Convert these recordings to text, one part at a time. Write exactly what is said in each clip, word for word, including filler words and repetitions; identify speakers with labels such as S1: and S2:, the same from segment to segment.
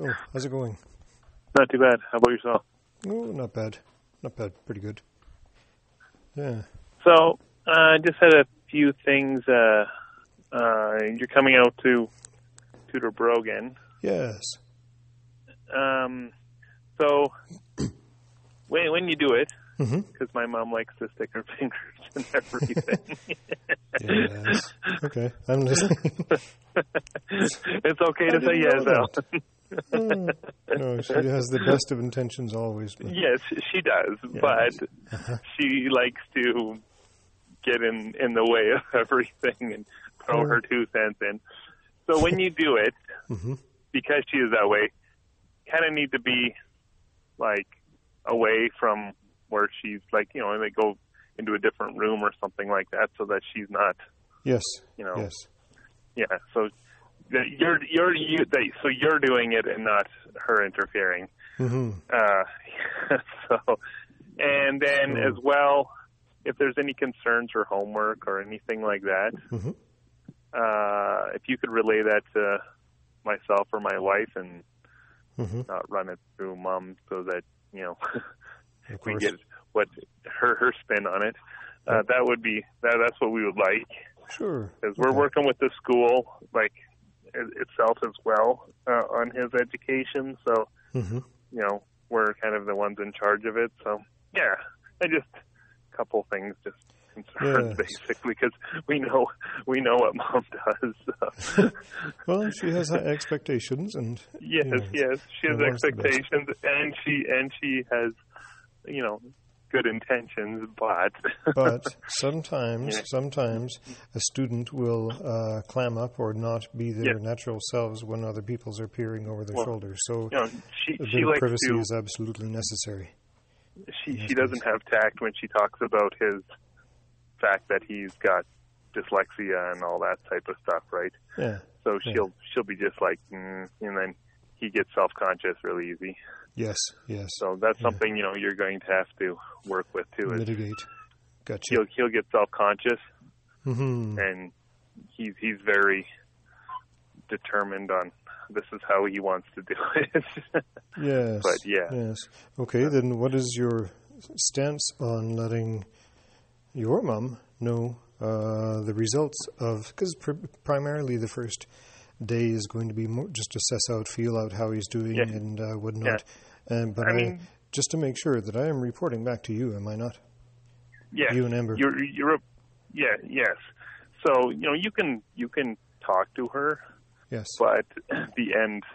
S1: Oh, how's it going?
S2: Not too bad. How about yourself?
S1: Oh, not bad. Not bad. Pretty good. Yeah.
S2: So, I uh, just had a few things. Uh, uh, you're coming out to Tudor Brogan.
S1: Yes.
S2: Um. So, when when you do it, because
S1: mm-hmm.
S2: my mom likes to stick her fingers in everything.
S1: Yes. Okay. I'm listening.
S2: It's okay to say yes, Al.
S1: oh, no, she has the best of intentions always.
S2: But. Yes, she does, yeah. but uh-huh. she likes to get in, in the way of everything and throw oh. her two cents in. So when you do it,
S1: mm-hmm.
S2: because she is that way, kind of need to be, like, away from where she's, like, you know, they go into a different room or something like that so that she's not,
S1: yes,
S2: you know.
S1: Yes.
S2: Yeah, so you're, you're, you, they, so you're doing it and not her interfering.
S1: Mm-hmm.
S2: Uh, so, and then
S1: sure.
S2: as well, if there's any concerns or homework or anything like that,
S1: mm-hmm.
S2: uh, if you could relay that to myself or my wife and
S1: mm-hmm.
S2: not run it through Mom so that, you know, we get what her, her spin on it, uh,
S1: yep.
S2: that would be, that, that's what we would like.
S1: Sure.
S2: Because we're
S1: okay.
S2: working with the school, like, itself as well, uh, on his education, so,
S1: mm-hmm.
S2: you know, we're kind of the ones in charge of it, so, yeah, I just, a couple things just concerned,
S1: yes.
S2: basically, because we know, we know what Mom does. So.
S1: Well, she has expectations, and...
S2: Yes,
S1: you know,
S2: yes, she has expectations, and she, and she has, you know, good intentions, but...
S1: but sometimes,
S2: yeah.
S1: sometimes a student will uh, clam up or not be their
S2: yeah.
S1: natural selves when other people's are peering over their
S2: well,
S1: shoulders. So
S2: you know, she,
S1: a bit
S2: she
S1: of
S2: likes
S1: privacy
S2: to,
S1: is absolutely necessary.
S2: She she doesn't have tact when she talks about his fact that he's got dyslexia and all that type of stuff, right?
S1: Yeah.
S2: So she'll
S1: yeah.
S2: she'll be just like, mm, and then he gets self-conscious really easy.
S1: Yes, yes.
S2: So that's
S1: yeah.
S2: something, you know, you're going to have to work with, too.
S1: Mitigate. Gotcha.
S2: He'll, he'll get self-conscious,
S1: mm-hmm.
S2: and he's, he's very determined on this is how he wants to do it.
S1: Yes.
S2: But, yeah.
S1: Yes. Okay, then what is your stance on letting your mom know uh, the results of, because pr- primarily the first day is going to be more just to suss out, feel out how he's doing
S2: yeah.
S1: and uh, whatnot.
S2: Yeah.
S1: Um, but
S2: I
S1: I,
S2: mean,
S1: just to make sure that I am reporting back to you, am I not?
S2: Yeah.
S1: You and Amber.
S2: You're, you're, yeah, yes. So, you know, you can, you can talk to her.
S1: Yes.
S2: But the end,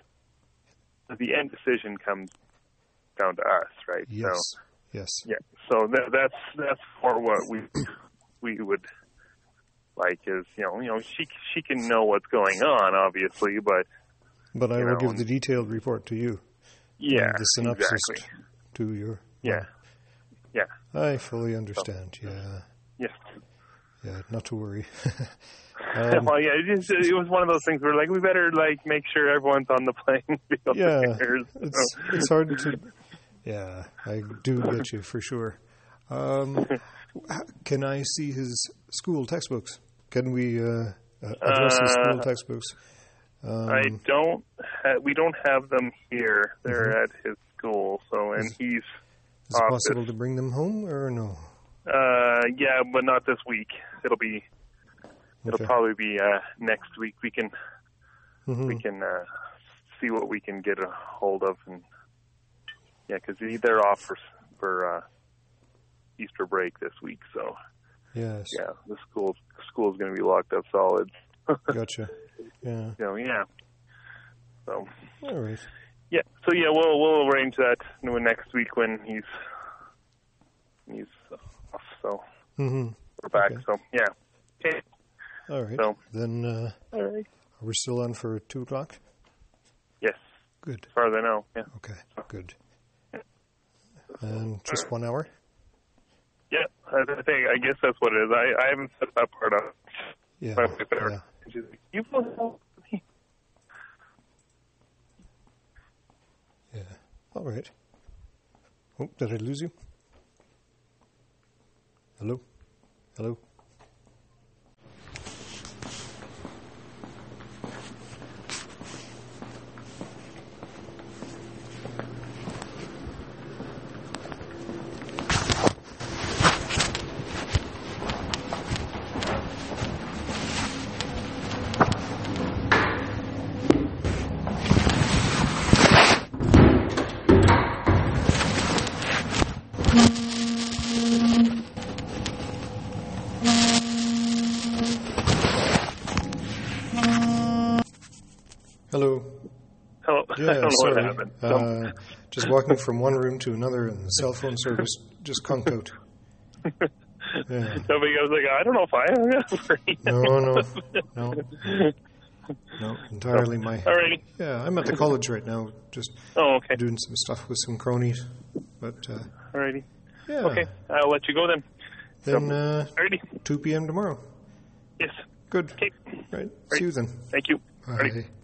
S2: the end decision comes down to us, right?
S1: Yes.
S2: So,
S1: yes.
S2: Yeah. So that, that's, that's for what we, we would, like is, you know, you know, she she can know what's going on, obviously, but
S1: but I will
S2: know,
S1: give the detailed report to you.
S2: Yeah,
S1: the synopsis
S2: exactly.
S1: to your.
S2: Yeah, yeah.
S1: I fully understand. So, yeah.
S2: Yes.
S1: Yeah, not to worry. um,
S2: well, yeah, it, just, it was one of those things where, like, we better like make sure everyone's on the playing field.
S1: Yeah,
S2: here, so.
S1: it's it's hard to. Yeah, I do get you for sure. Um, can I see his school textbooks? Can we uh, address his school
S2: uh,
S1: textbooks? Um,
S2: I don't. Ha- we don't have them here. They're
S1: mm-hmm.
S2: at his school. So, and
S1: is,
S2: he's.
S1: Is it possible to bring them home or no?
S2: Uh, yeah, but not this week. It'll be. It'll
S1: okay.
S2: probably be uh, next week. We can.
S1: Mm-hmm.
S2: We can uh, see what we can get a hold of, and yeah, because they're off for for uh, Easter break this week. So.
S1: Yes.
S2: Yeah, the school school's going to be locked up solid.
S1: Gotcha. Yeah.
S2: So yeah. So.
S1: All right.
S2: Yeah. So yeah, we'll we'll arrange that next week when he's he's off. So
S1: mm-hmm.
S2: we're back.
S1: Okay.
S2: So yeah. Okay.
S1: All right.
S2: So
S1: then. Uh,
S2: all right.
S1: Are we still on for two o'clock?
S2: Yes.
S1: Good.
S2: As far as I know. Yeah.
S1: Okay. Good. And just one hour.
S2: Yeah, I think I guess that's what it is. I, I haven't set that part up.
S1: Yeah.
S2: yeah. She's like, you will help me.
S1: Yeah. All right. Oh, did I lose you? Hello? Hello?
S2: know.
S1: Yeah,
S2: I don't know
S1: sorry.
S2: what happened. So.
S1: Uh, just walking from one room to another, and the cell phone service just conked out. Yeah.
S2: Nobody goes like, I don't know if I hung up for you.
S1: No, no, no, no. Entirely my.
S2: Alrighty.
S1: Yeah, I'm at the college right now, just
S2: Oh, okay.
S1: doing some stuff with some cronies. But uh,
S2: Alrighty.
S1: yeah.
S2: Okay, I'll let you go then.
S1: Then
S2: So,
S1: uh,
S2: alrighty.
S1: two p.m. tomorrow.
S2: Yes.
S1: Good.
S2: Okay.
S1: Right.
S2: Right.
S1: See you then.
S2: Thank you.
S1: Bye.
S2: Alrighty.